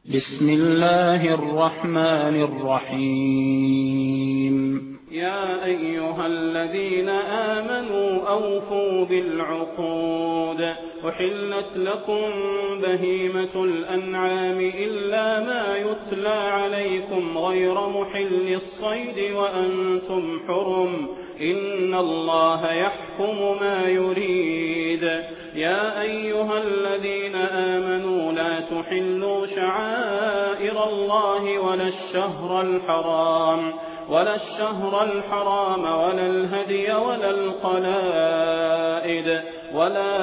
بسم الله الرحمن الرحيم يا أيها الذين آمنوا أوفوا بالعقود أحلت لكم بهيمة الأنعام إلا ما يتلى عليكم غير محل الصيد وأنتم حرم إن الله يحكم ما يريد يا أيها الذين آمنوا لا تحلوا شعائر الله ولا الشهر الحرام ولا الهدي ولا القلائد ولا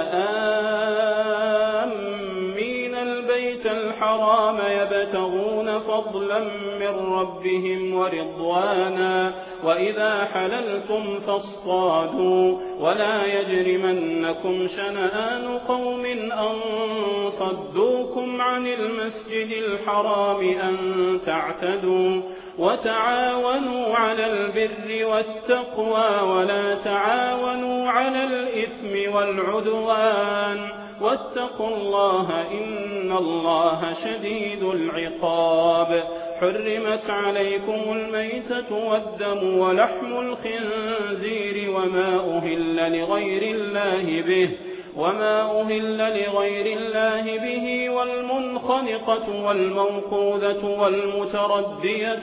آمين البيت الحرام يبتغون فضلا من ربهم ورضوانا وإذا حللتم فاصطادوا ولا يجرمنكم شنآن قوم أن صدوكم عن المسجد الحرام أن تعتدوا وتعاونوا على البر والتقوى ولا تعاونوا على الإثم والعدوان واتقوا الله إن الله شديد العقاب حرمت عليكم الميتة والدم ولحم الخنزير وما أهل لغير الله به والمنخنقة والموقوذة والمتردية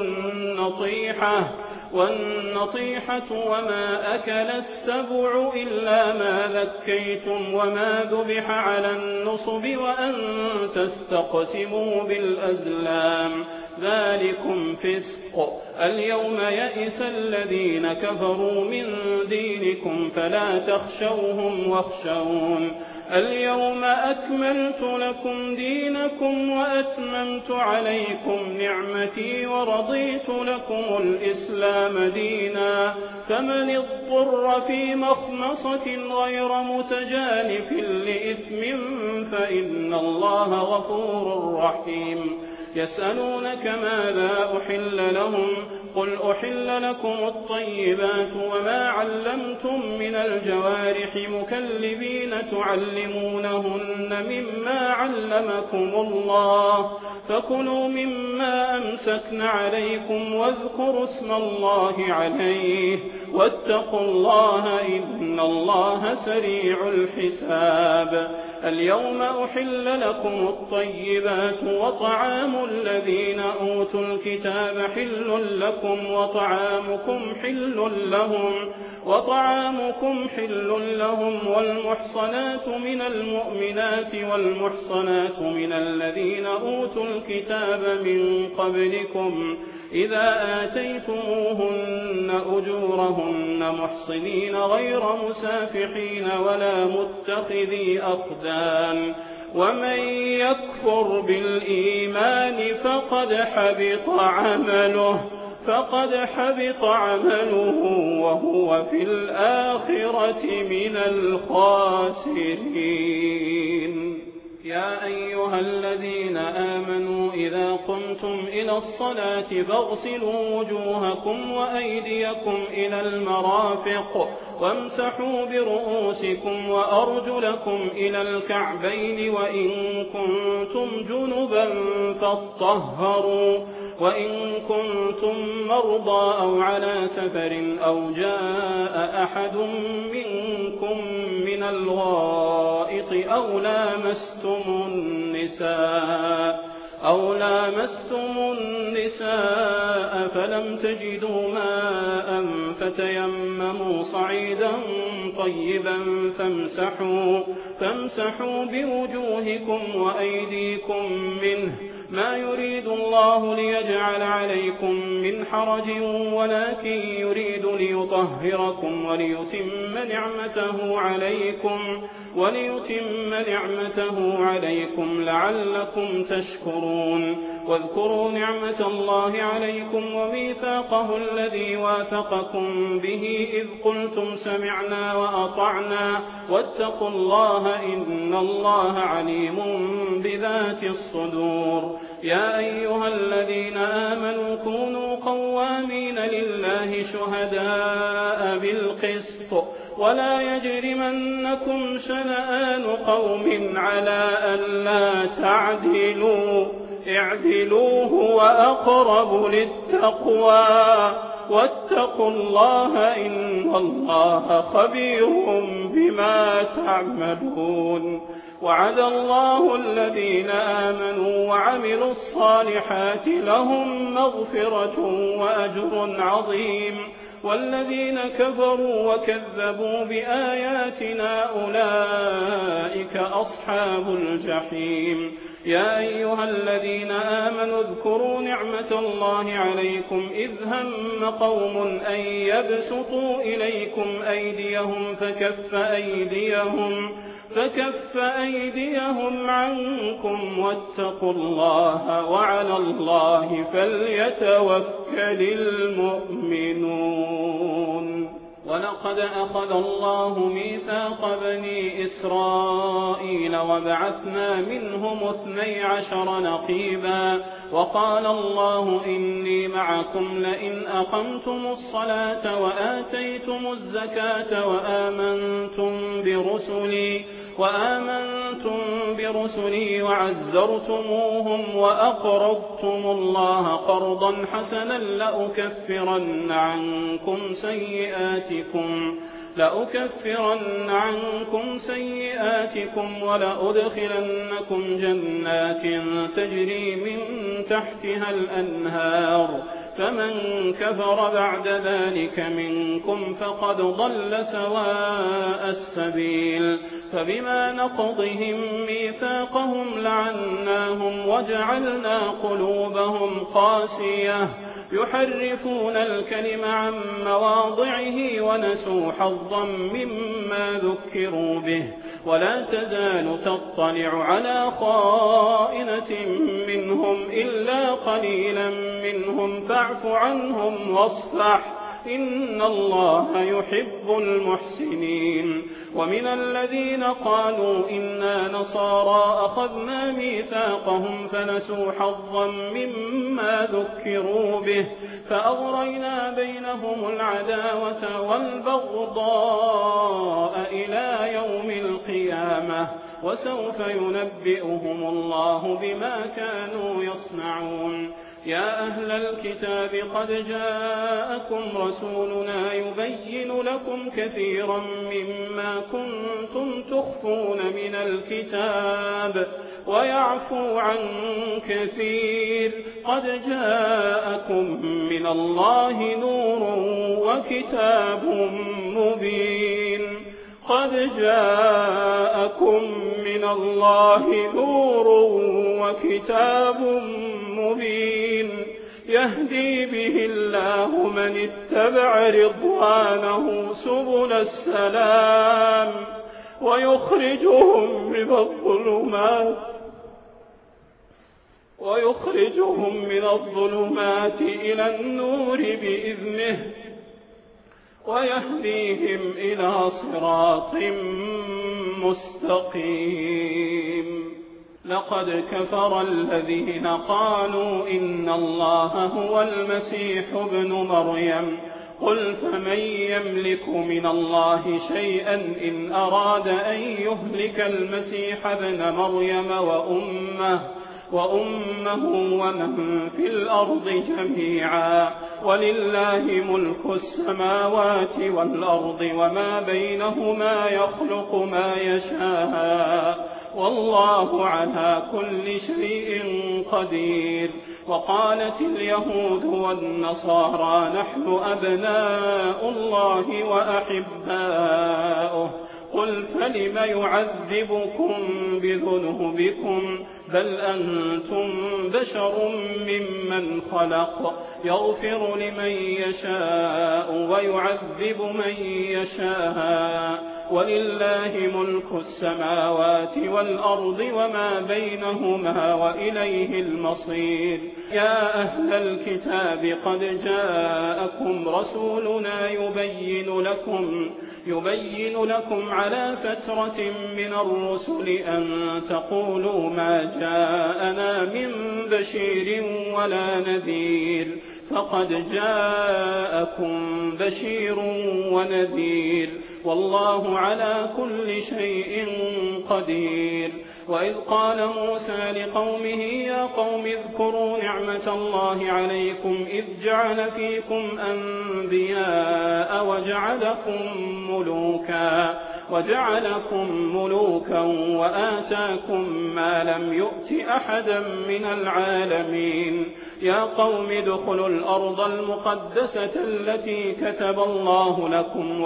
والنطيحة وما أكل السبع إلا ما ذكيتم وما ذبح على النصب وأن تستقسموا بالأزلام ذلكم فسق اليوم يئس الذين كفروا من دينكم فلا تخشوهم واخشون اليوم أكملت لكم دينكم وأتممت عليكم نعمتي ورضيت لكم الإسلام دينا فمن اضطر في مخمصة غير متجانف لإثم فإن الله غفور رحيم يسألونك ماذا أحل لهم قل أحل لكم الطيبات وما علمتم من الجوارح مكلبين تعلمونهن مما علمكم الله فكلوا مما أمسكن عليكم واذكروا اسم الله عليه واتقوا الله إن الله سريع الحساب اليوم أحل لكم الطيبات وطعام الذين أوتوا الكتاب حل لكم وطعامكم حل لهم والمحصنات من المؤمنات والمحصنات من الذين أوتوا الكتاب من قبلكم إذا آتيتموهن أجورهن محصنين غير مسافحين ولا متخذي أخدان ومن يكفر بالإيمان فقد حبط عمله وهو في الآخرة من الخاسرين يا أيها الذين آمنوا إذا قمتم إلى الصلاة فاغسلوا وجوهكم وأيديكم إلى المرافق وامسحوا برؤوسكم وأرجلكم إلى الكعبين وإن كنتم جنبا فاطهروا وإن كنتم مرضى أو على سفر أو جاء أحد منكم من الغائط أو لامستم النساء فلم تجدوا ماء فتيمموا صعيدا طيبا فامسحوا بوجوهكم وأيديكم منه ما يريد الله ليجعل عليكم من حرج ولكن يريد ليطهركم وليتم نعمته عليكم لعلكم تشكرون واذكروا نعمة الله عليكم وميثاقه الذي واثقكم به إذ قلتم سمعنا وأطعنا واتقوا الله إن الله عليم بذات الصدور يا أيها الذين آمنوا كونوا قوامين لله شهداء بالقسط ولا يجرمنكم شنآن قوم على ألا تعدلوا اعدلوا هو أقرب للتقوى واتقوا الله إن الله خبير بما تعملون وعد الله الذين آمنوا وعملوا الصالحات لهم مغفرة وأجر عظيم والذين كفروا وكذبوا بآياتنا أولئك أصحاب الجحيم يا أيها الذين آمنوا اذكروا نعمة الله عليكم إذ هم قوم أن يبسطوا إليكم أيديهم فكف أيديهم عنكم واتقوا الله وعلى الله فليتوكل المؤمنون ولقد أخذ الله ميثاق بني إسرائيل وبعثنا منهم 12 نقيبا وقال الله إني معكم لئن أقمتم الصلاة وآتيتم الزكاة وآمنتم برسلي وعزرتموهم وأقرضتم الله قرضا حسنا لأكفرن عنكم سيئاتكم ولأدخلنكم جنات تجري من تحتها الأنهار فمن كفر بعد ذلك منكم فقد ضل سواء السبيل فبما نقضهم ميثاقهم لعناهم وجعلنا قلوبهم قاسية يحرفون الكلم عن مواضعه ونسوا حظا مما ذكروا به ولا تزال تطلع على خائنة منهم إلا قليلا منهم فاعف عنهم واصفح إن الله يحب المحسنين ومن الذين قالوا إنا نصارى أخذنا ميثاقهم فنسوا حظا مما ذكروا به فأغرينا بينهم العداوة والبغضاء إلى يوم القيامة وسوف ينبئهم الله بما كانوا يصنعون يا أهل الكتاب قد جاءكم رسولنا يبين لكم كثيرا مما كنتم تخفون من الكتاب ويعفو عن كثير قد جاءكم من الله نور وكتاب مبين يهدي به الله من اتبع رضوانه سبل السلام ويخرجهم من الظلمات إلى النور بإذنه ويهديهم إلى صراط مستقيم لقد كفر الذين قالوا إن الله هو المسيح ابن مريم قل فمن يملك من الله شيئا إن أراد أن يهلك المسيح ابن مريم وأمه ومن في الأرض جميعا ولله ملك السماوات والأرض وما بينهما يخلق ما يشاء والله على كل شيء قدير وقالت اليهود والنصارى نحن أبناء الله وأحباؤه قل فلم يعذبكم بذنوبكم بل أنتم بشر ممن خلق يغفر لمن يشاء ويعذب من يشاء ولله ملك السماوات والأرض وما بينهما وإليه المصير يا أهل الكتاب قد جاءكم رسولنا يبين لكم على فترة من الرسل أن تقولوا ما جاءنا من بشير ولا نذير فقد جاءكم بشير ونذير والله على كل شيء قدير. وإذ قال موسى لقومه يا قوم اذكروا نعمة الله عليكم إذ جعل فيكم أنبياء وجعلكم ملوكا وآتاكم ما لم يؤت أحدا من العالمين. يا قوم ادخلوا الأرض المقدسة التي كتب الله لكم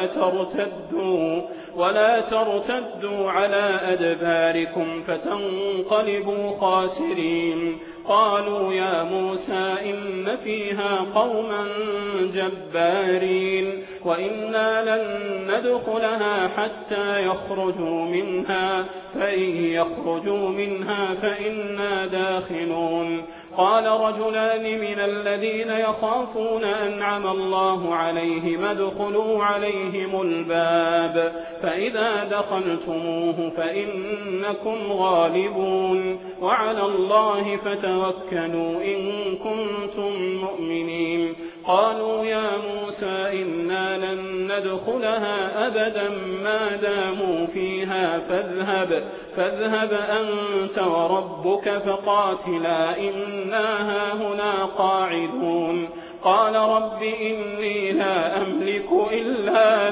ولا ترتدوا على أدباركم فتنقلبوا خاسرين. قالوا يا موسى إن فيها قوما جبارين وإنا لن ندخلها حتى يخرجوا منها فإن يخرجوا منها فإنا داخلون. قال رجلان من الذين يخافون أنعم الله عليهم ادخلوا عليهم الباب فإذا دخلتموه فإنكم غالبون وعلى الله فتوكلوا إن كنتم مؤمنين. قالوا يا موسى إنا لن ندخلها أبدا ما داموا فيها فاذهب أنت وربك فقاتلا إنا هاهنا قاعدون. قال رب إني لا أملك إلا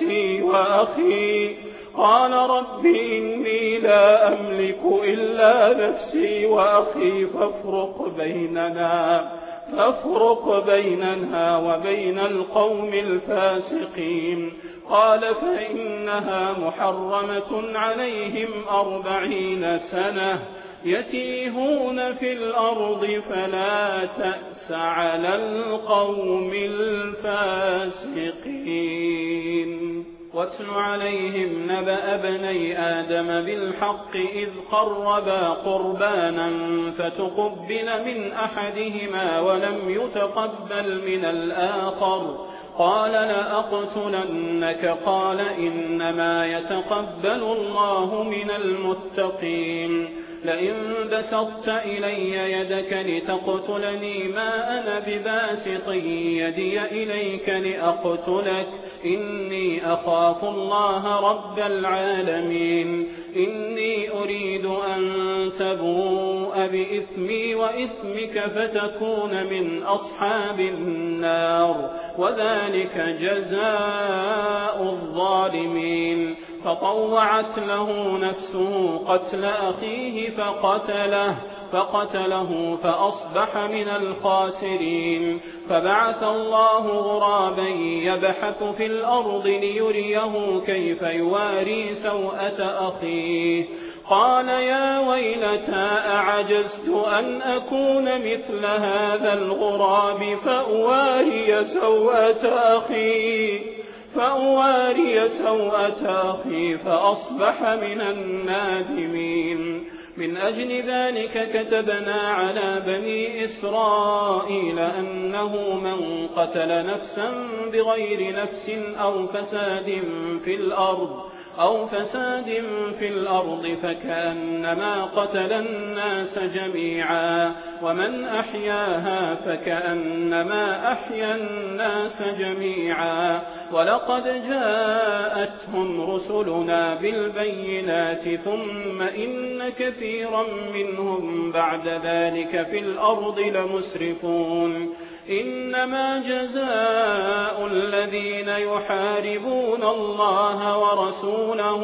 نفسي وأخي فافرق بيننا وبين القوم الفاسقين. قال فإنها محرمة عليهم 40 سنة يتيهون في الأرض فلا تأس على القوم الفاسقين. واتل عليهم نبأ بني آدم بالحق إذ قربا قربانا فتقبل من أحدهما ولم يتقبل من الآخر قال لأقتلنك قال إنما يتقبل الله من المتقين. لئن بسطت إلي يدك لتقتلني ما أنا بباسط يدي إليك لأقتلك إني أخاف الله رب العالمين. إني أريد أن تبوء بإثمي وإثمك فتكون من أصحاب النار وذلك جزاء الظالمين. فطوعت له نفسه قتل أخيه فقتله فأصبح من الخاسرين. فبعث الله غرابا يبحث في الأرض ليريه كيف يواري سوءة أخيه قال يا ويلتى أعجزت أن أكون مثل هذا الغراب فأواري سوءة أخي فأصبح من النادمين. من أجل ذلك كتبنا على بني إسرائيل أنه من قتل نفسا بغير نفس أو فساد في الأرض فكأنما قتل الناس جميعا ومن أحياها فكأنما أحيا الناس جميعا. ولقد جاءتهم رسلنا بالبينات ثم إن كثيرا منهم بعد ذلك في الأرض لمسرفون. إنما جزاء الذين يحاربون الله ورسوله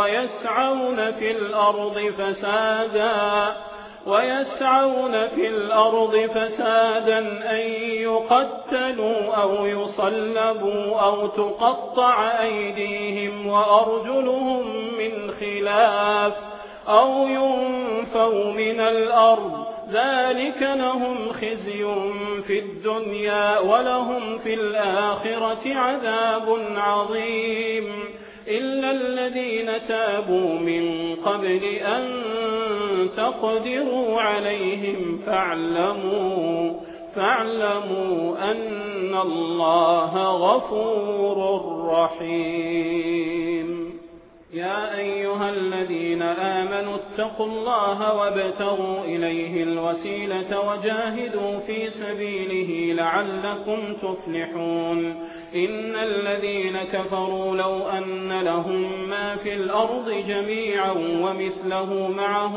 ويسعون في الأرض فسادا أن يقتلوا أو يصلبوا أو تقطع أيديهم وأرجلهم من خلاف أو ينفوا من الأرض ذلك لهم خزي في الدنيا ولهم في الآخرة عذاب عظيم. إلا الذين تابوا من قبل أن تقدروا عليهم فاعلموا أن الله غفور رحيم. يا أيها الذين آمنوا اتقوا الله وابتغوا إليه الوسيلة وجاهدوا في سبيله لعلكم تفلحون إن الذين كفروا لو أن لهم ما في الأرض جميعا ومثله معه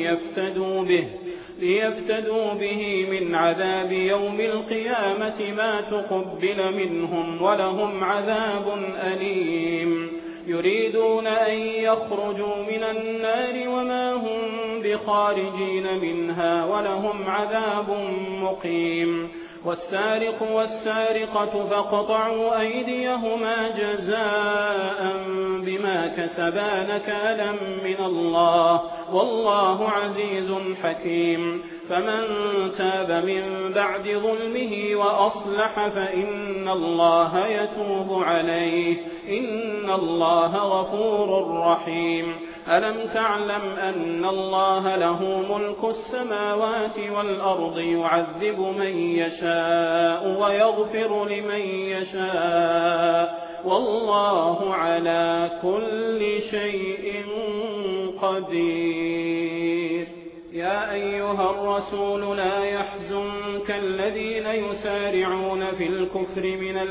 ليفتدوا به من عذاب يوم القيامة ما تقبل منهم ولهم عذاب أليم يريدون أن يخرجوا من النار وما هم بخارجين منها ولهم عذاب مقيم والسارق والسارقة فاقطعوا أيديهما جزاء بما كسبا نكالا من الله والله عزيز حكيم فمن تاب من بعد ظلمه وأصلح فإن الله يتوب عليه إن الله غفور رحيم ألم تعلم أن الله له ملك السماوات والأرض يعذب من يشاء ويغفر لمن يشاء والله على كل شيء قدير يا أيها الرسول لا يحزنك الذين يسارعون في الكفر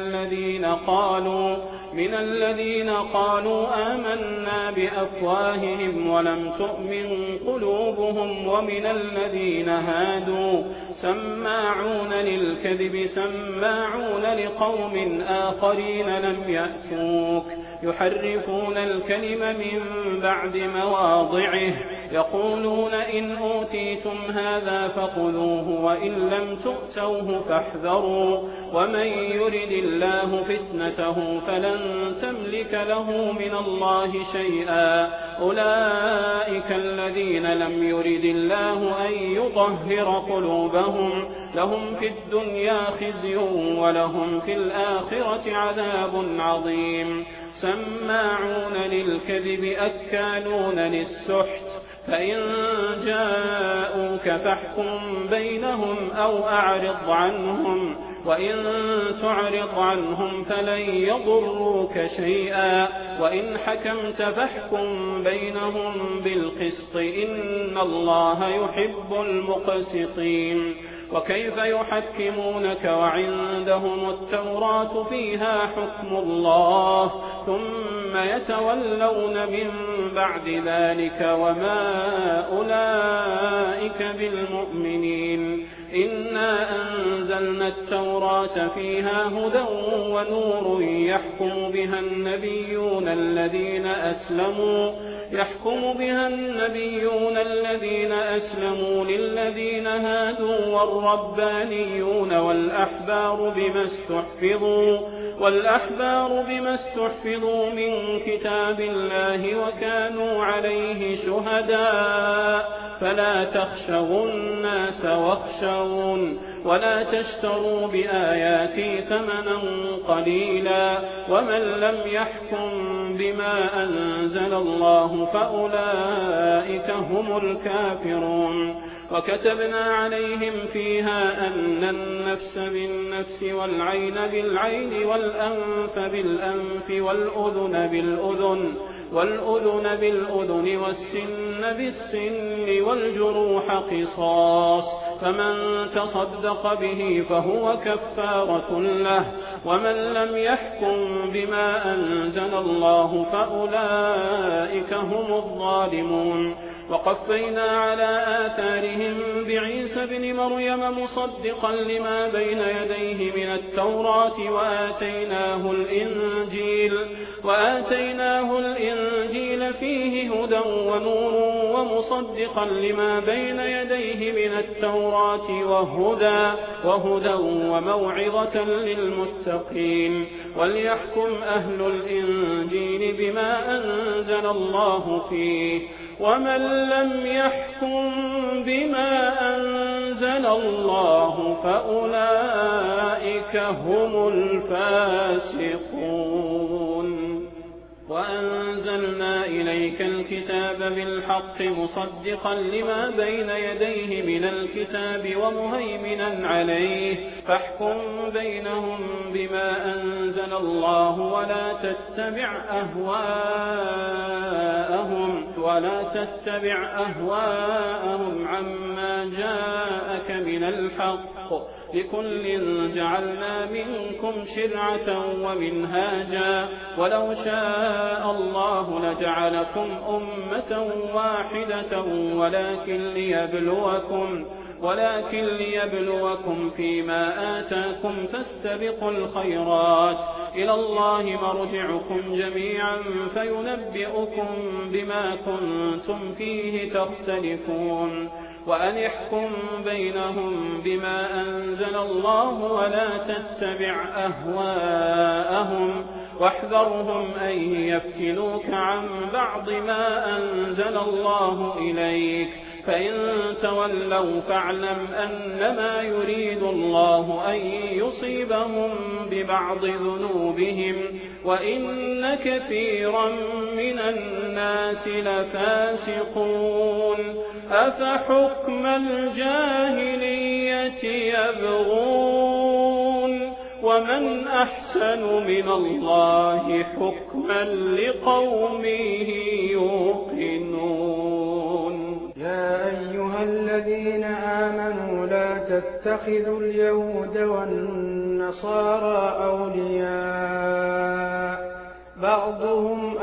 من الذين قالوا آمنا بأفواههم ولم تؤمن قلوبهم ومن الذين هادوا سماعون للكذب سماعون لقوم آخرين لم يأتوك يحرفون الكلم من بعد مواضعه يقولون إن أوتيتم هذا فخذوه وإن لم تؤتوه فاحذروا ومن يرد الله فتنته فلن تملك له من الله شيئا أولئك الذين لم يرد الله أن يطهر قلوبهم لهم في الدنيا خزي ولهم في الآخرة عذاب عظيم سماعون للكذب أكالون للسحت فإن جاءوك فاحكم بينهم أو أعرض عنهم وإن تعرض عنهم فلن يضروك شيئا وإن حكمت فاحكم بينهم بالقسط إن الله يحب المقسطين وكيف يحكمونك وعندهم التوراة فيها حكم الله ثم يتولون من بعد ذلك وما أولئك بالمؤمنين إنا أنزلنا التوراة فيها هدى ونور يحكم بها النبيون الذين أسلموا للذين هادوا والربانيون والأحبار بما استحفظوا من كتاب الله وكانوا عليه شهداء فلا تخشوا الناس واخشون ولا تشتروا بآياتي ثمنا قليلا ومن لم يحكم بما أنزل الله فأولئك هم الكافرون وكتبنا عليهم فيها أن النفس بالنفس والعين بالعين والأنف بالأنف والأذن بالأذن والسن بالسن والجروح قصاص فمن تصدق به فهو كفارة له ومن لم يحكم بما أنزل الله فأولئك هم الظالمون وقفينا على آثارهم بعيسى بن مريم مصدقا لما بين يديه من التوراة وآتيناه الإنجيل فيه هدى ونور ومصدقا لما بين يديه من التوراة وهدى وموعظة للمتقين وليحكم أهل الإنجيل بما أنزل الله فيه ومن لم يحكم بما أنزل الله فأولئك هم الفاسقون وأنزلنا إليك إليك الكتاب بالحق مصدقا لما بين يديه من الكتاب ومهيمنا عليه فاحكم بينهم بما أنزل الله ولا تتبع أهواءهم عما جاءك من الحق لكل جعلنا منكم شرعة ومنهاجا ولو شاء الله لجعلكم أمة واحدة ولكن ليبلوكم فيما آتاكم فاستبقوا الخيرات إلى الله مرجعكم جميعا فينبئكم بما كنتم فيه تختلفون وأن يحكم بينهم بما أنزل الله ولا تتبع أهواءهم واحذرهم أن يفتنوك عن بعض ما أنزل الله إليك فإن تولوا فاعلم أنما يريد الله أن يصيبهم ببعض ذنوبهم وإن كثيرا من الناس لفاسقون أفحكم الجاهلية يبغون ومن أحسن من الله حكما لقوم يوقنون. يا أيها الذين آمنوا لا تتخذوا اليهود والنصارى أولياء بعضهم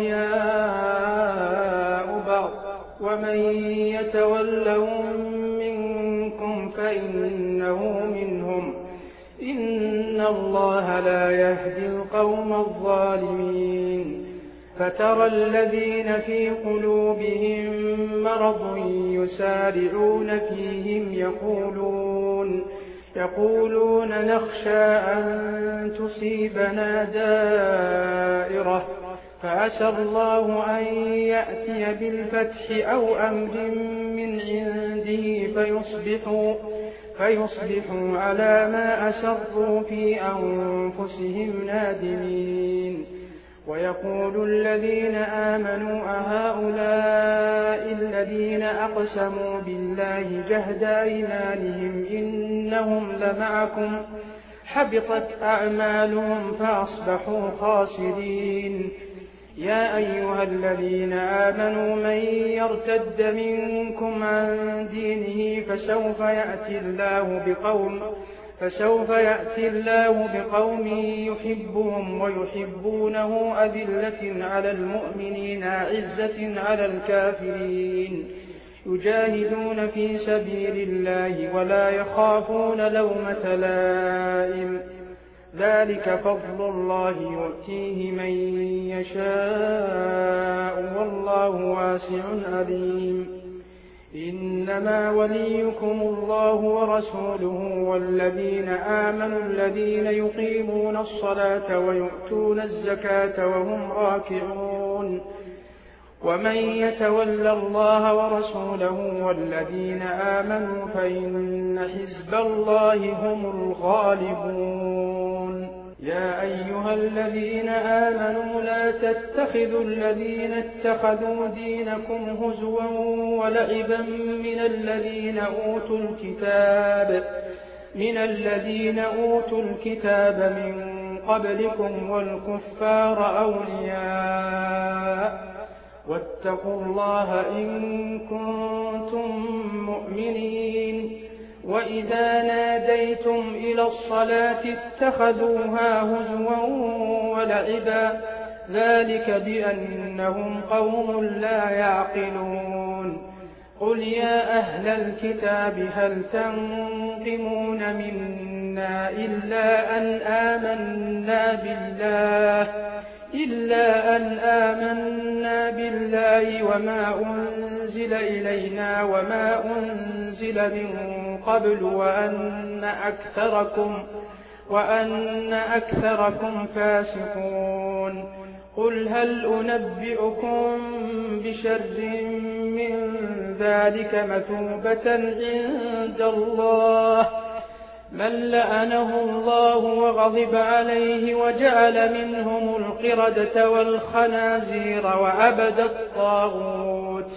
أولياء بعض ومن يتولهم منكم فإنه منهم إن الله لا يهدي القوم الظالمين. فترى الذين في قلوبهم مرض يسارعون فيهم يقولون نخشى أن تصيبنا دائرة فعسى الله أن يأتي بالفتح أو أمر من عنده فيصبحوا على ما أسروا في أنفسهم نادمين. ويقول الذين آمنوا أهؤلاء الذين أقسموا بالله جهد أيمانهم إنهم لمعكم حبطت أعمالهم فأصبحوا خاسرين. يا أيها الذين آمنوا من يرتد منكم عن دينه فسوف يأتي الله بقوم يحبهم ويحبونه أذلة على المؤمنين أعزة على الكافرين يجاهدون في سبيل الله ولا يخافون لومة لائم ذلك فضل الله يؤتيه من يشاء والله واسع عليم. إنما وليكم الله ورسوله والذين آمنوا الذين يقيمون الصلاة ويؤتون الزكاة وهم راكعون. ومن يتولى الله ورسوله والذين آمنوا فإن حزب الله هم الغالبون. يا أيها الذين آمنوا لا تتخذوا الذين اتخذوا دينكم هزوا ولعبا من الذين أوتوا الكتاب من قبلكم والكفار أولياء واتقوا الله إن كنتم مؤمنين. وإذا ناديتم إلى الصلاة اتخذوها هزوا ولعبا ذلك بأنهم قوم لا يعقلون. قل يا أهل الكتاب هل تنقمون منا إلا أن آمنا بالله وما أنزل إلينا وما أنزل من قبل وأن أكثركم فاسقون. قل هل أنبئكم بشر من ذلك مثوبة عند الله من لعنه الله وغضب عليه وجعل منهم القردة والخنازير وعبد الطاغوت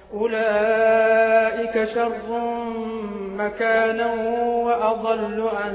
أولئك شر مكانا وأضل عن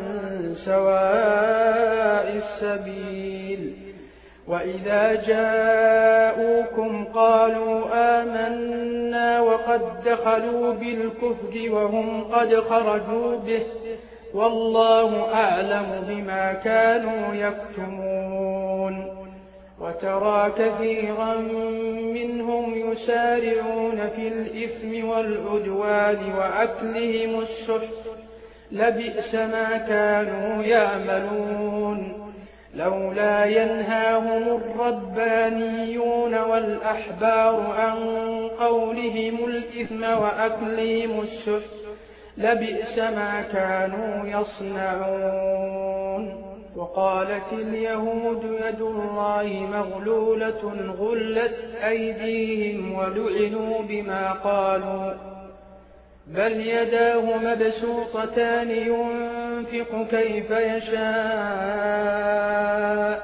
سواء السبيل وإذا جاءوكم قالوا آمنا وقد دخلوا بالكفر وهم قد خرجوا به والله أعلم بما كانوا يكتمون وترى كثيرا منهم يسارعون في الإثم والعدوان وأكلهم السحت لبئس ما كانوا يعملون لولا ينهاهم الربانيون والأحبار عن قولهم الإثم وأكلهم السحت لبئس ما كانوا يصنعون وقالت اليهود يد الله مغلولة غلت أيديهم ولعنوا بما قالوا بل يداه مبسوطتان ينفق كيف يشاء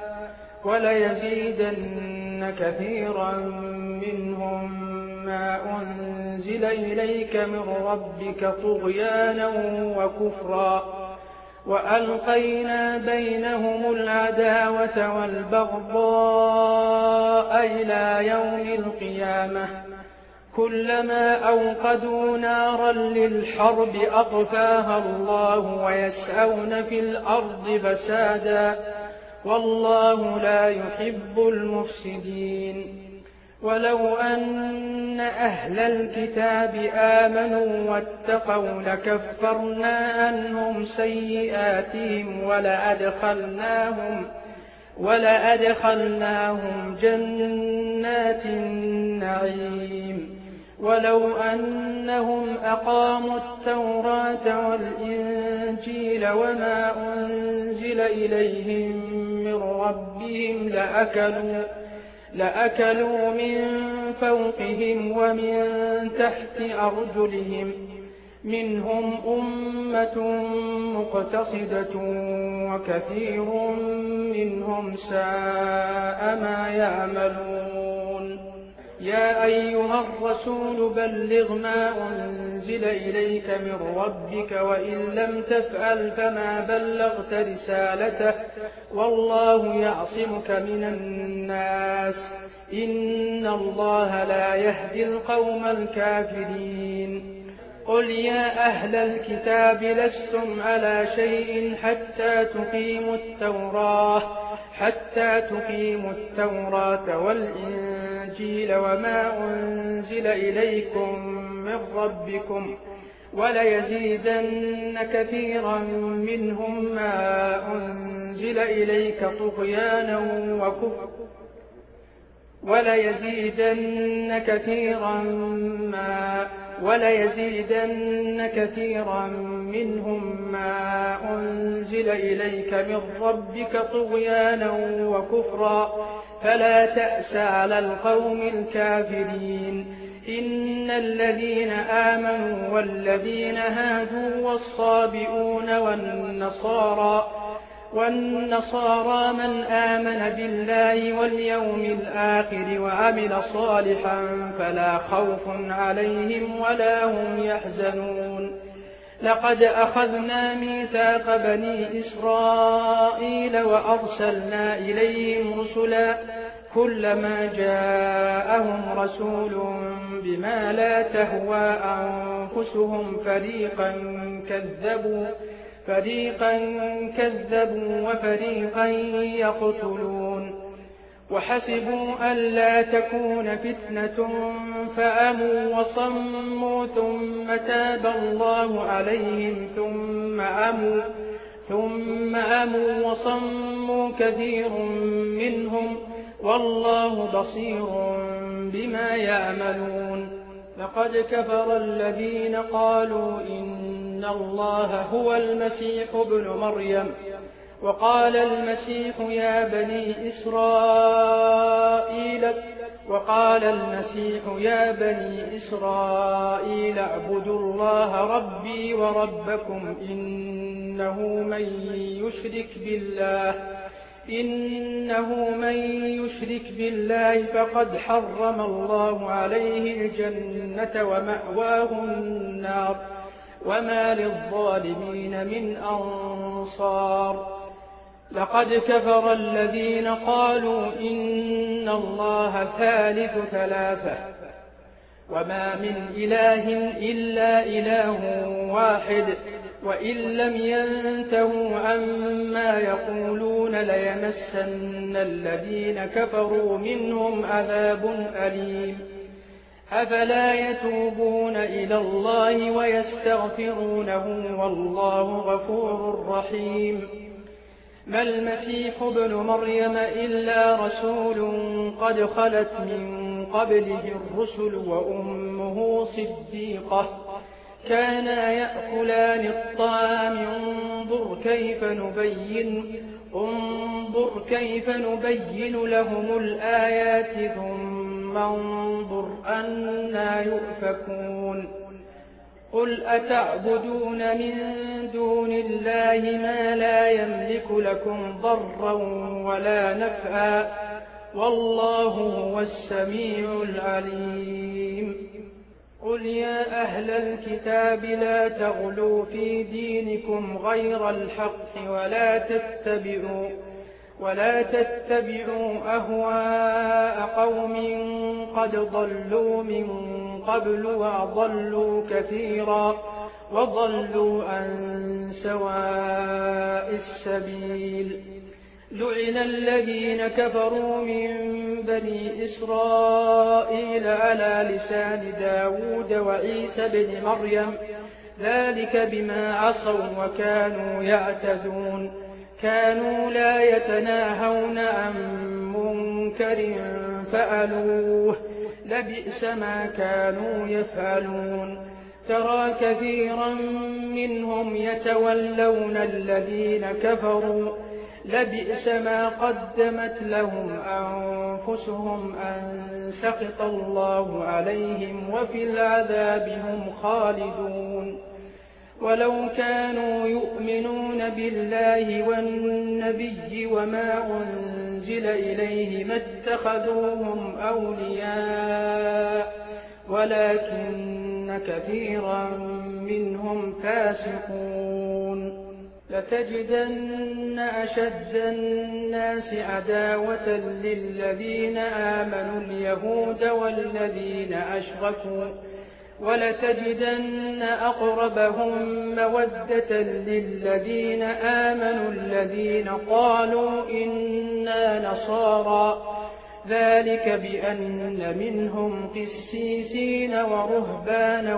وليزيدن كثيرا منهم ما أنزل إليك من ربك طغيانا وكفرا وألقينا بينهم العداوة والبغضاء إلى يوم القيامة كلما أوقدوا نارا للحرب أطفاها الله ويسعون في الأرض فسادا والله لا يحب المفسدين ولو أن أهل الكتاب آمنوا واتقوا لكفرنا عنهم سيئاتهم ولأدخلناهم جنات النعيم ولو أنهم أقاموا التوراة والإنجيل وما أنزل إليهم من ربهم لأكلوا من فوقهم ومن تحت أرجلهم منهم أمة مقتصدة وكثير منهم ساء ما يعملون يا أيها الرسول بلغ ما أنزل إليك من ربك وإن لم تفعل فما بلغت رسالته والله يعصمك من الناس إن الله لا يهدي القوم الكافرين قل يا أهل الكتاب لستم على شيء حتى تقيموا التوراة والإنجيل وما أنزل إليكم من ربكم وليزيدن كثيرا منهم ما أنزل إليك طغيانا وكفرا وليزيدن كثيرا منهم ما أنزل إليك من ربك طغيانا وكفرا فلا تأس على القوم الكافرين إن الذين آمنوا والذين هادوا والصابئون والنصارى من آمن بالله واليوم الآخر وعمل صالحا فلا خوف عليهم ولا هم يحزنون لقد أخذنا ميثاق بني إسرائيل وأرسلنا إليهم رسلا كلما جاءهم رسول بما لا تهوى أنفسهم فريقا كذبوا وفريقا يقتلون وحسبوا ألا تكون فتنة فأموا وصموا ثم تاب الله عليهم ثم أموا وصموا كثير منهم والله بصير بما يعملون لقد كفر الذين قالوا إن الله هو المسيح ابن مريم وقال المسيح يا بني إسرائيل اعبدوا الله ربي وربكم إني إنه من يشرك بالله فقد حرم الله عليه الجنة ومأواه النار وما للظالمين من أنصار. لقد كفر الذين قالوا إن الله ثالث ثلاثة وما من إله إلا إله واحد وإن لم ينتهوا عما يقولون ليمسن الذين كفروا منهم عذاب أليم. أفلا يتوبون إلى الله ويستغفرونه والله غفور رحيم. ما المسيح ابن مريم إلا رسول قد خلت من قبله الرسل وأمه صديقة كانا يأكلان الطعام انظر كيف نبين لهم الآيات ثم انظر أنى يؤفكون. قل أتعبدون من دون الله ما لا يملك لكم ضرا ولا نفعا والله هو السميع العليم. قل يا أهل الكتاب لا تغلوا في دينكم غير الحق ولا تتبعوا أهواء قوم قد ضلوا من قبل وأضلوا كثيرا وضلوا عن سواء السبيل. لعن الذين كفروا من بني إسرائيل على لسان داود وعيسى بن مريم ذلك بما عصوا وكانوا يعتدون. كانوا لا يتناهون عن منكر فعلوه لبئس ما كانوا يفعلون. ترى كثيرا منهم يتولون الذين كفروا لبئس ما قدمت لهم أنفسهم أن سخط الله عليهم وفي العذاب هم خالدون. ولو كانوا يؤمنون بالله والنبي وما أنزل إليه ما اتخذوهم أولياء ولكن كثيرا منهم فاسقون. لتجدن أشد الناس عداوة للذين آمنوا اليهود والذين أشركوا ولتجدن أقربهم مودة للذين آمنوا الذين قالوا إنا نصارى ذلك بأن منهم قسيسين ورهبانا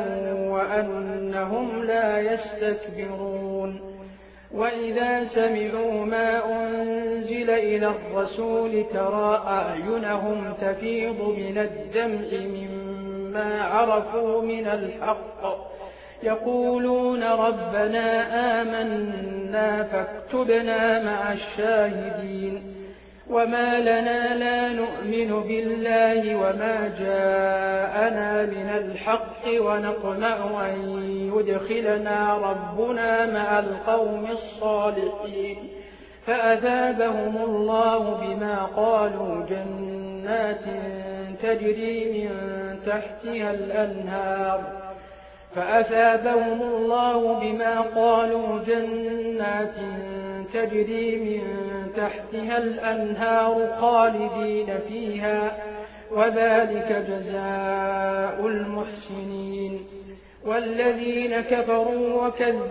وأنهم لا يستكبرون. وإذا سمعوا ما أنزل إلى الرسول ترى أعينهم تفيض من الدمع مما عرفوا من الحق يقولون ربنا آمنا فاكتبنا مع الشاهدين. وما لنا لا نؤمن بالله وما جاءنا من الحق ونطمع أن يدخلنا ربنا مع القوم الصالحين فأثابهم الله بما قالوا جنات تجري من تحتها الأنهار خالدين فيها وذلك جزاء المحسنين. والذين كفروا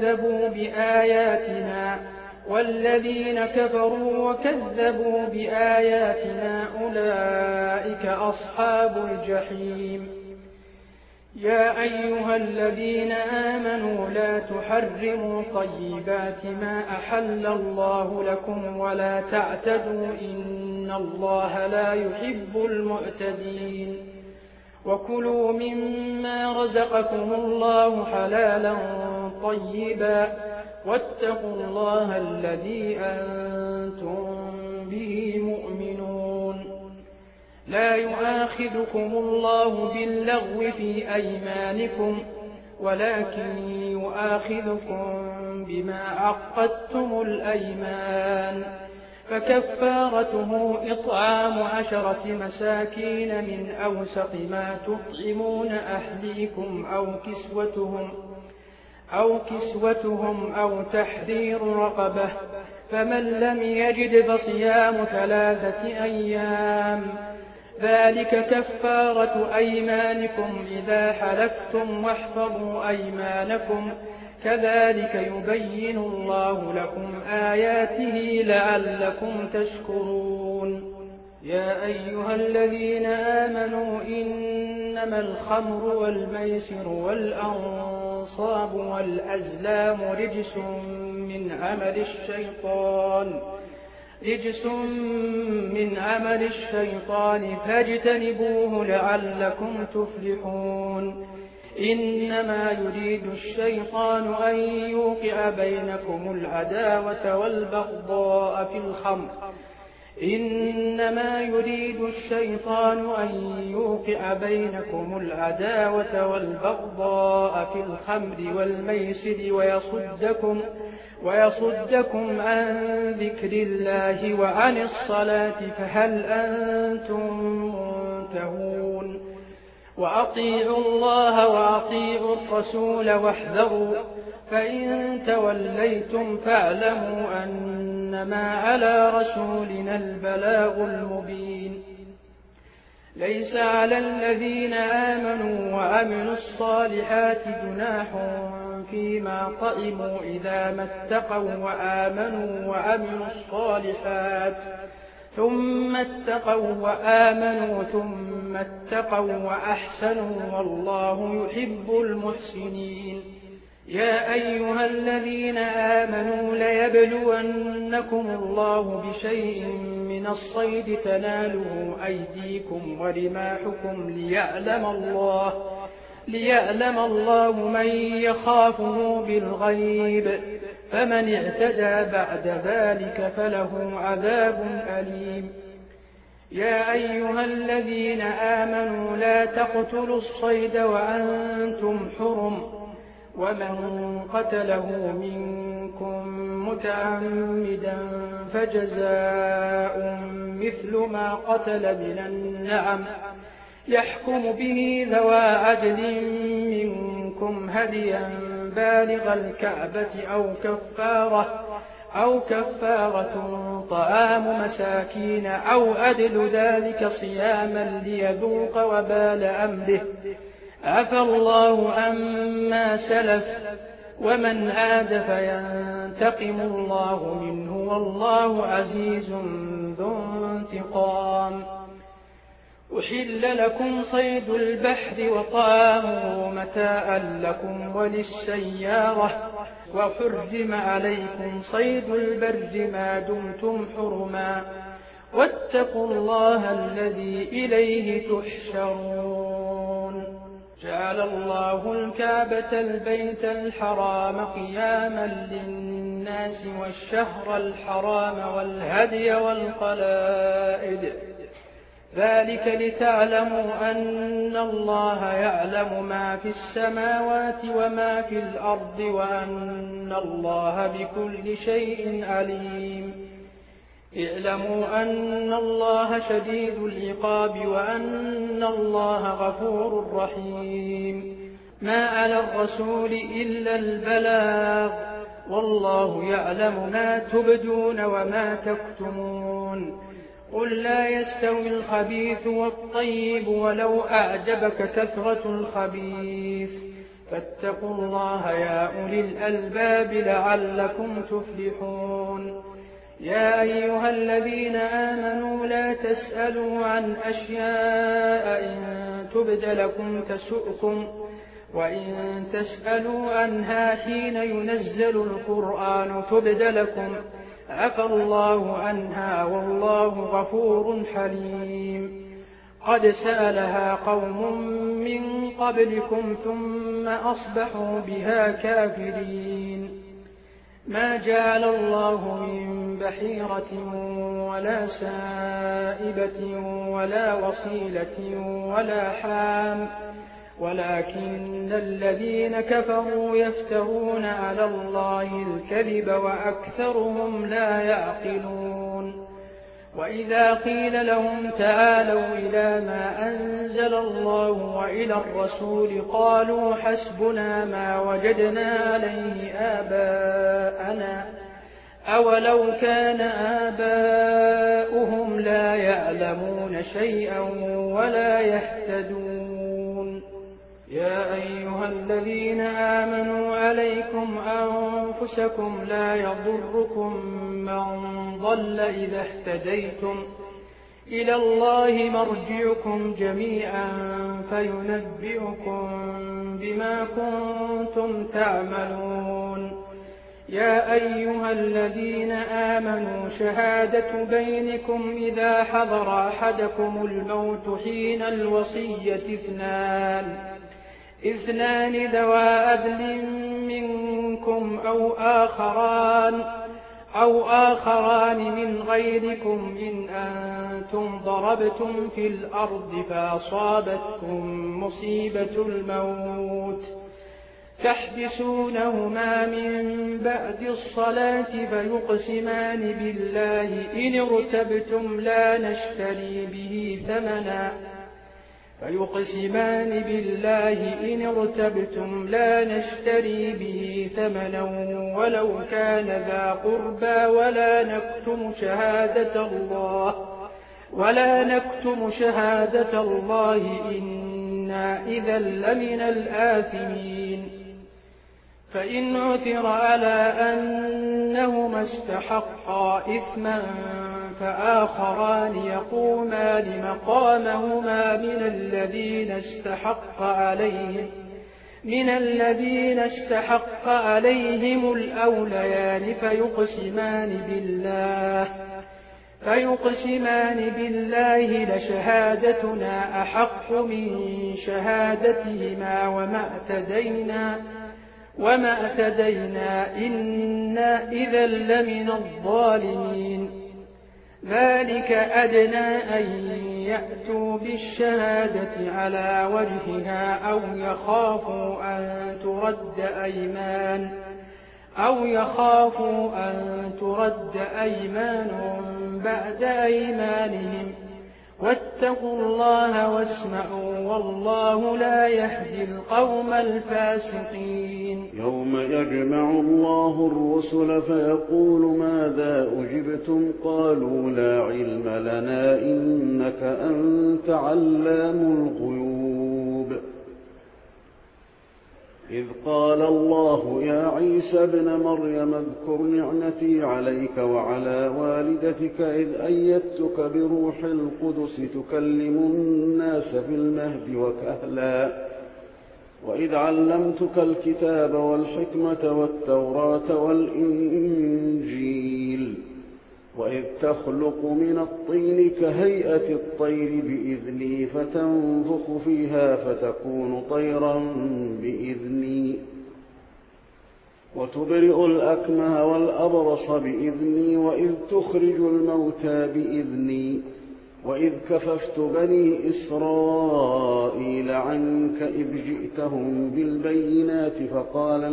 وكذبوا بآياتنا أولئك أصحاب الجحيم. يا أيها الذين آمنوا لا تحرموا طيبات ما أحل الله لكم ولا تعتدوا إن الله لا يحب المعتدين. وكلوا مما رزقكم الله حلالا طيبا واتقوا الله الذي أنتم به مؤمنون. لا يؤاخذكم الله باللغو في أيمانكم ولكن يؤاخذكم بما عقدتم الأيمان، فكفارته إطعام 10 مساكين من أوسط ما تطعمون أهليكم أو كسوتهم أو تحرير رقبة، فمن لم يجد فصيام 3 أيام، ذلك كفارة أيمانكم إذا حلفتم، واحفظوا أيمانكم، كذلك يبين الله لكم آياته لعلكم تشكرون. يا أيها الذين آمنوا إنما الخمر والميسر والأنصاب والأزلام رجس من عمل الشيطان فاجتنبوه لعلكم تفلحون. إنما يريد الشيطان أن يوقع بينكم العداوة والبغضاء في الخمر والميسر ويصدكم عن ذكر الله وعن الصلاة، فهل أنتم منتهون؟ وأطيعوا الله وأطيعوا الرسول واحذروا، فإن توليتم فاعلموا أنما على رسولنا البلاغ المبين. ليس على الذين آمنوا وعملوا الصالحات جناح فيما طعموا إذا ما اتقوا وآمنوا وعملوا الصالحات ثم اتقوا وأحسنوا، والله يحب المحسنين. يا أيها الذين آمنوا ليبلونكم الله بشيء من الصيد تناله أيديكم ورماحكم ليعلم الله من يخافه بالغيب، فمن اعتدى بعد ذلك فله عذاب أليم. يا أيها الذين آمنوا لا تقتلوا الصيد وأنتم حرم، ومن قتله منكم متعمدا فجزاء مثل ما قتل من النعم، يحكم به ذوى عدل منكم هديا بالغ الكعبة أو كفارة طعام مساكين أو عدل ذلك صياما ليذوق وبال أمره، عفى الله عما سلف، ومن عاد فينتقم الله منه، والله عزيز ذو انتقام. أحل لكم صيد البحر وطعامه متاعا لكم وللسيارة، وحرم عليكم صيد البر ما دمتم حرما، واتقوا الله الذي إليه تحشرون. جعل الله الكعبة البيت الحرام قياما للناس والشهر الحرام والهدي والقلائد، ذلك لتعلموا أن الله يعلم ما في السماوات وما في الأرض، وأن الله بكل شيء عليم. اعلموا أن الله شديد العقاب وأن الله غفور رحيم. ما على الرسول إلا البلاغ، والله يعلم ما تبدون وما تكتمون. قل لا يستوي الخبيث والطيب ولو أعجبك كثرة الخبيث، فاتقوا الله يا أولي الألباب لعلكم تفلحون. يا أيها الذين آمنوا لا تسألوا عن أشياء إن تبد لكم تسؤكم، وإن تسألوا عنها حين ينزل القرآن تبد لكم عفى الله عنها، والله غفور حليم. قد سألها قوم من قبلكم ثم أصبحوا بها كافرين. ما جعل الله من بحيرة ولا سائبة ولا وصيلة ولكن الذين كفروا يفترون على الله الكذب وأكثرهم لا يعقلون. وإذا قيل لهم تعالوا إلى ما أنزل الله وإلى الرسول قالوا حسبنا ما وجدنا عليه آباءنا أولو كان آباؤهم لا يعلمون شيئا ولا يهتدون. يا أيها الذين آمنوا عليكم أنفسكم لا يضركم من ضل إذا اهتديتم إلى الله مرجعكم جميعا فينبئكم بما كنتم تعملون. يا أيها الذين آمنوا شهادة بينكم إذا حضر أحدكم الموت حين الوصية اثنان ذوى عدل منكم أو آخران من غيركم إن أنتم ضربتم في الأرض فأصابتكم مصيبة الموت تحبسونهما من بعد الصلاة فيقسمان بالله إن ارتبتم لا نشتري به ثمنا ولو كان ذا قربى ولا نكتم شهادة الله إنا إذا لمن الآثمين. فإن عثر على أنهما استحقا إثما فآخران يقومان مقامهما من الذين استحق عليهم الأوليان فيقسمان بالله لشهادتنا أحق من شهادتهما وما اعتدينا إنا إذا لمن الظالمين. ذلك أدنى أن يأتوا بالشهادة على وجهها أو يخافوا أن ترد أيمان بعد أيمانهم واتقوا الله واسمعوا والله لا يهدي القوم الفاسقين. يوم يجمع الله الرسل فيقول ماذا أجبتم قالوا لا علم لنا إنك أنت علام الغيوب. إذ قال الله يا عيسى ابن مريم اذكر نعمتي عليك وعلى والدتك إذ أيدتك بروح القدس تكلم الناس في المهد وكهلا وإذ علمتك الكتاب والحكمة والتوراة والإنجيل وإذ تخلق من الطين كهيئة الطير بإذني فتنفخ فيها فتكون طيرا بإذني وتبرئ الأكمه والأبرص بإذني وإذ تخرج الموتى بإذني وإذ كففت بني إسرائيل عنك إذ جئتهم بالبينات فقال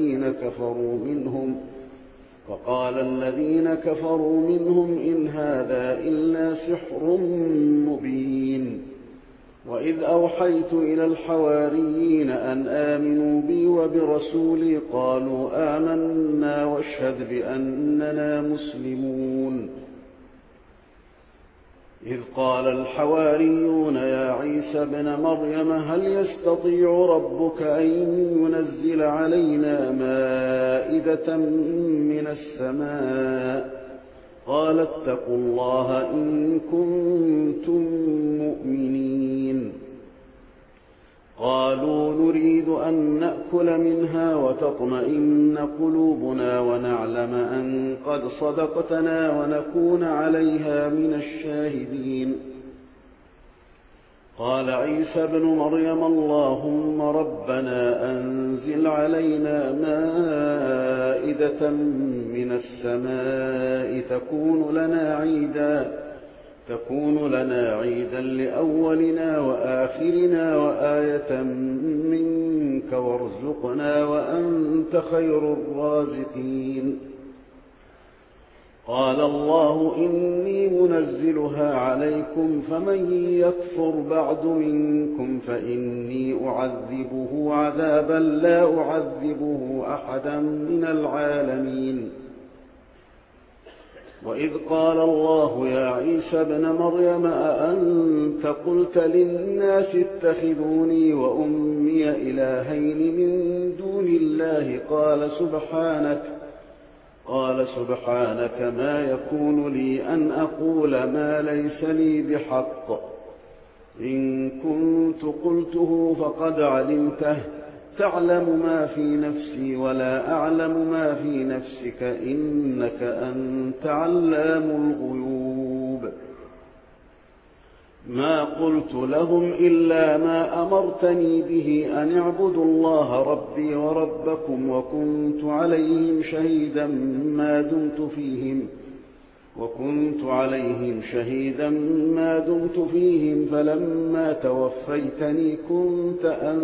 الذين كفروا منهم إن هذا إلا سحر مبين. وإذ أوحيت إلى الحواريين أن آمنوا بي وبرسولي قالوا آمنا واشهد بأننا مسلمون. إذ قال الحواريون يا عيسى ابن مريم هل يستطيع ربك أن ينزل علينا مائدة من السماء قال اتقوا الله إن كنتم مؤمنين. قالوا نريد أن نأكل منها وتطمئن قلوبنا ونعلم أن قد صدقتنا ونكون عليها من الشاهدين. قال عيسى ابن مريم اللهم ربنا أنزل علينا مائدة من السماء تكون لنا عيدا لأولنا وآخرنا وآية منك وارزقنا وأنت خير الرازقين. قال الله إني منزلها عليكم فمن يكفر بعد منكم فإني أعذبه عذابا لا أعذبه أحدا من العالمين. وإذ قال الله يا عيسى ابن مريم أأنت قلت للناس اتخذوني وأمي إلهين من دون الله قال سبحانك ما يكون لي أن أقول ما ليس لي بحق إن كنت قلته فقد علمته تعلم ما في نفسي ولا أعلم ما في نفسك إنك أنت علام الغيوب. ما قلت لهم إلا ما أمرتني به أن اعبدوا الله ربي وربكم وكنت عليهم شهيدا ما دمت فيهم فلما توفيتني كنت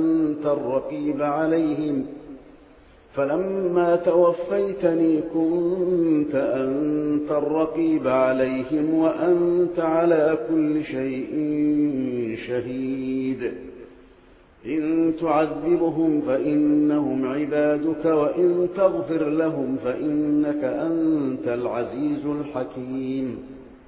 أنت الرقيب عليهم وأنت على كل شيء شهيد. إن تعذبهم فإنهم عبادك وإن تغفر لهم فإنك أنت العزيز الحكيم.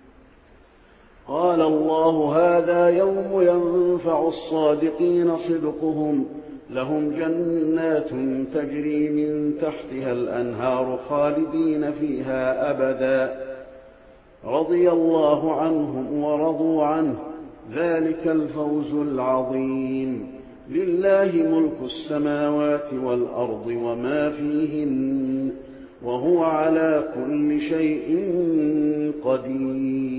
قال الله هذا يوم ينفع الصادقين صدقهم لهم جنات تجري من تحتها الأنهار خالدين فيها أبدا رضي الله عنهم ورضوا عنه ذلك الفوز العظيم. لله ملك السماوات والأرض وما فيهن وهو على كل شيء قدير.